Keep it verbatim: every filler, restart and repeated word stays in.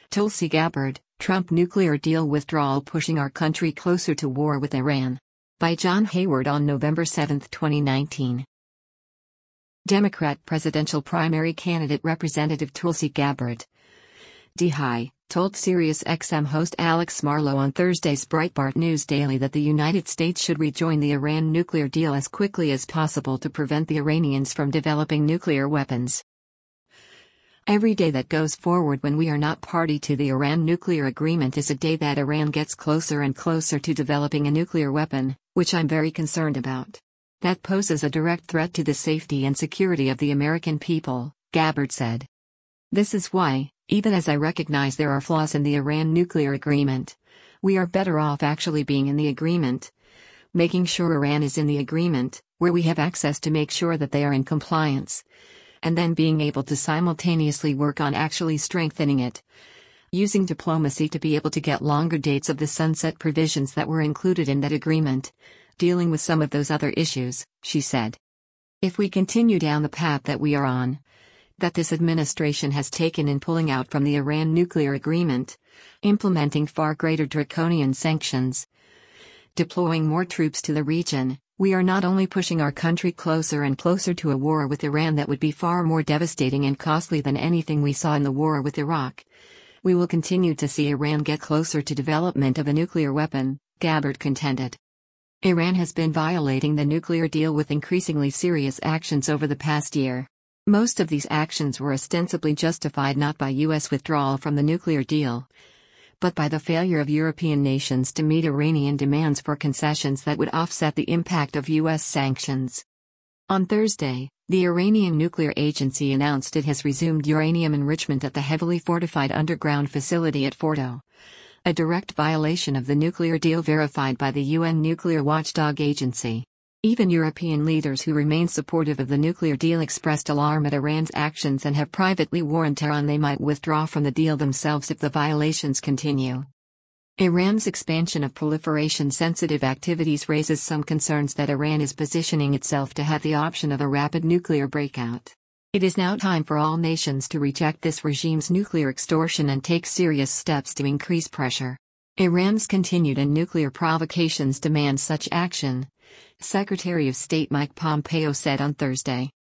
Tulsi Gabbard, Trump nuclear deal withdrawal pushing our country closer to war with Iran. By John Hayward on November seventh, twenty nineteen. Democrat presidential primary candidate Representative Tulsi Gabbard, D H, told SiriusXM host Alex Marlow on Thursday's Breitbart News Daily that the United States should rejoin the Iran nuclear deal as quickly as possible to prevent the Iranians from developing nuclear weapons. Every day that goes forward when we are not party to the Iran nuclear agreement is a day that Iran gets closer and closer to developing a nuclear weapon, which I'm very concerned about. That poses a direct threat to the safety and security of the American people, Gabbard said. This is why, even as I recognize there are flaws in the Iran nuclear agreement, we are better off actually being in the agreement, making sure Iran is in the agreement, where we have access to make sure that they are in compliance, and then being able to simultaneously work on actually strengthening it, using diplomacy to be able to get longer dates of the sunset provisions that were included in that agreement, dealing with some of those other issues, she said. If we continue down the path that we are on, that this administration has taken in pulling out from the Iran nuclear agreement, implementing far greater draconian sanctions, deploying more troops to the region, we are not only pushing our country closer and closer to a war with Iran that would be far more devastating and costly than anything we saw in the war with Iraq. We will continue to see Iran get closer to development of a nuclear weapon, Gabbard contended. Iran has been violating the nuclear deal with increasingly serious actions over the past year. Most of these actions were ostensibly justified not by U S withdrawal from the nuclear deal, but by the failure of European nations to meet Iranian demands for concessions that would offset the impact of U S sanctions. On Thursday, the Iranian Nuclear Agency announced it has resumed uranium enrichment at the heavily fortified underground facility at Fordo, a direct violation of the nuclear deal verified by the U N nuclear watchdog agency. Even European leaders who remain supportive of the nuclear deal expressed alarm at Iran's actions and have privately warned Tehran they might withdraw from the deal themselves if the violations continue. Iran's expansion of proliferation-sensitive activities raises some concerns that Iran is positioning itself to have the option of a rapid nuclear breakout. It is now time for all nations to reject this regime's nuclear extortion and take serious steps to increase pressure. Iran's continued and nuclear provocations demand such action, Secretary of State Mike Pompeo said on Thursday.